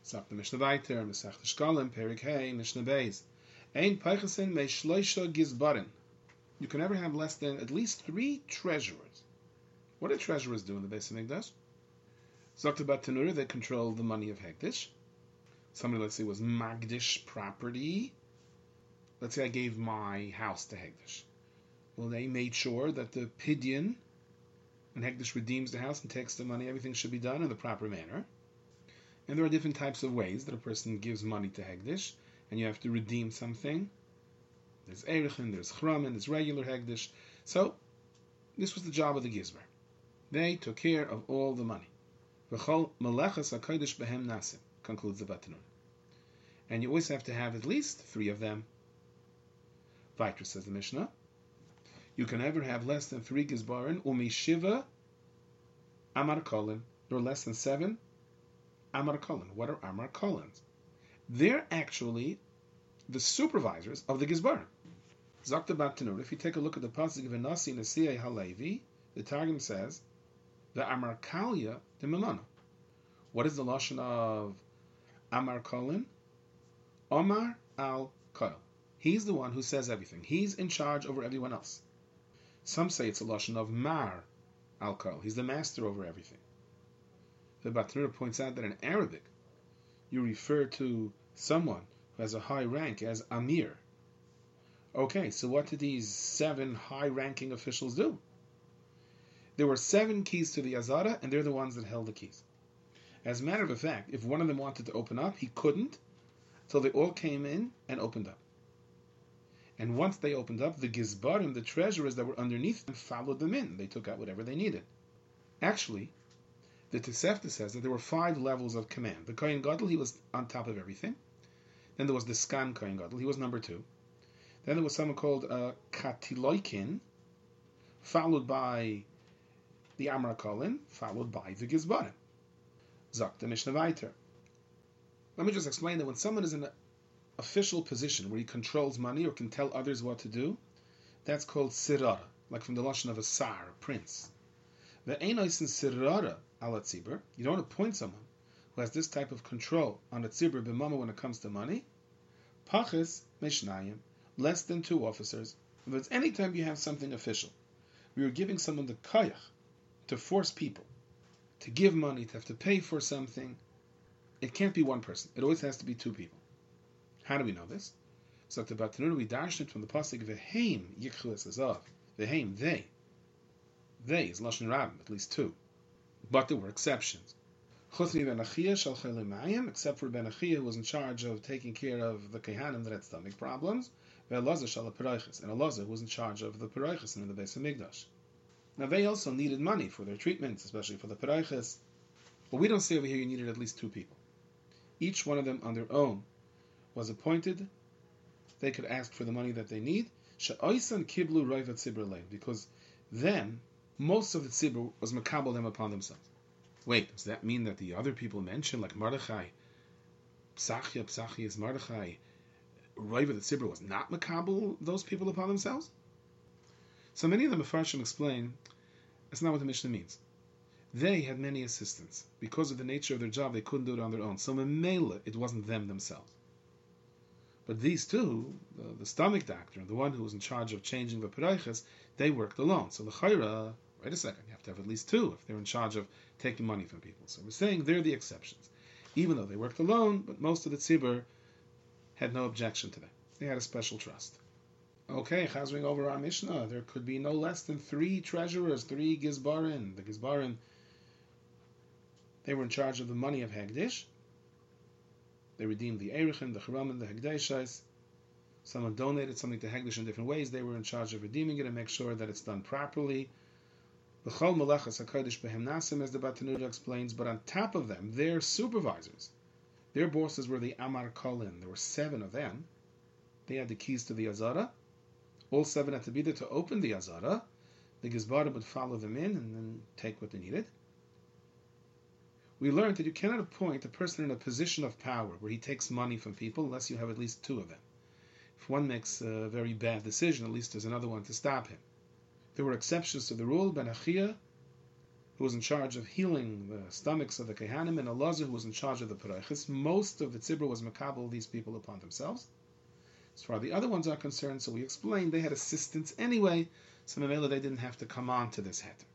Sagt the Mishnah weiter, Masech Shkalim, Perik Hey, Mishnah Beis. Ein Peichasin me shloisha gizbarin. You can never have less than at least 3 treasurers. What do treasurers do in the Beis Hamikdash? Sagt about Tanura, they control the money of Hekdesh. Somebody, let's say, was Magdish property. Let's say I gave my house to Hekdesh. Well, they made sure that the Pidyon, when Hekdesh redeems the house and takes the money, everything should be done in the proper manner. And there are different types of ways that a person gives money to Hekdesh, and you have to redeem something. There's Erechin, there's Chramin, there's regular Hekdesh. So, this was the job of the Gizbar. They took care of all the money. V'chol melechas HaKodesh behem nasim, concludes the Batanur. And you always have to have at least 3 of them. Vitra, says the Mishnah. You can never have less than 3 Gizbarin, umishiva Amar Kolin, or less than 7 Amar Kolin. What are Amar Kolins? They're actually the supervisors of the Gizbarim. Zakta Batanur, if you take a look at the pasuk of Nasi Nasiyah Halevi, the Targum says, the Amar Kalia de Mamana. What is the lashon of Amar Kolin? Omar al Kol. He's the one who says everything. He's in charge over everyone else. Some say it's a lashon of Mar al Kol. He's the master over everything. The Batanur points out that in Arabic, you refer to someone who has a high rank as Amir. Okay, so what did these 7 high-ranking officials do? There were 7 keys to the Azara, and they're the ones that held the keys. As a matter of fact, if one of them wanted to open up, he couldn't, till they all came in and opened up. And once they opened up, the Gizbarim, the treasurers that were underneath them, followed them in. They took out whatever they needed. Actually, the Tosefta says that there were 5 levels of command. The Kohen Gadol, he was on top of everything. Then there was the Skan Kohen Gadol, he was number 2. Then there was someone called Katiloikin, followed by the Amar Kolin, followed by the Gizbarim. Zok the Mishnah Vayter. Let me just explain that when someone is in an official position where he controls money or can tell others what to do, that's called Sirara, like from the lashon of a Sar, a prince. The Einois in Sirara ala Tzibur, you don't appoint someone who has this type of control on the Tzibur b'mama when it comes to money. Pachis Mishnayim, less than 2 officers. If it's any time you have something official, we are giving someone the koyach to force people to give money, to have to pay for something. It can't be one person. It always has to be 2 people. How do we know this? So the Batanur, we dashed it from the pasuk Veheim Yikchu Es Azav. Veheim, they. They is Lashon Rabim, at least 2. But there were exceptions. Chutz ben Achia shel Chaylim Mayim, except for Ben Achia, who was in charge of taking care of the Kehanim that had stomach problems. Ve'Elazar shel Peraychis, and Elazar, who was in charge of the Peraychis in the Beis Hamikdash. Now they also needed money for their treatments, especially for the Peraychis. But we don't say over here you needed at least 2 people. Each one of them on their own was appointed. They could ask for the money that they need. She'oisan kiblu roivat tzibur lein, because then most of the tzibur was makabel them upon themselves. Wait, does that mean that the other people mentioned, like Mordechai, Psachia is Mordechai, roivat the tzibur was not makabel those people upon themselves? So many of the Mefarshim explain that's not what the Mishnah means. They had many assistants. Because of the nature of their job, they couldn't do it on their own. So Memela, it wasn't them themselves. But these 2, the stomach doctor and the one who was in charge of changing the Peraychis, they worked alone. So l'chayra, wait a second, you have to have at least 2 if they're in charge of taking money from people. So we're saying they're the exceptions. Even though they worked alone, but most of the tzibur had no objection to that. They had a special trust. Okay, chazering over our Mishnah, there could be no less than 3 treasurers, 3 Gizbarin. The Gizbarin, they were in charge of the money of Hegdish. They redeemed the Erechin, the Charamin, the Hegdeshais. Someone donated something to Hegdish in different ways. They were in charge of redeeming it and make sure that it's done properly. L'chol melechas HaKodesh behem nasim, as the Batanura explains, but on top of them, their supervisors, their bosses were the Amar Kolin. There were 7 of them. They had the keys to the Azara. All 7 had to be there to open the Azara. The Gizbarim would follow them in and then take what they needed. We learned that you cannot appoint a person in a position of power where he takes money from people unless you have at least 2 of them. If one makes a very bad decision, at least there's another one to stop him. There were exceptions to the rule. Ben Achia who was in charge of healing the stomachs of the Kehanim, and Elazar, who was in charge of the Parachis. Most of the Tzibur was makabel these people upon themselves. As far as the other ones are concerned, so we explained, they had assistants anyway, so Mamela they didn't have to come on to this heter.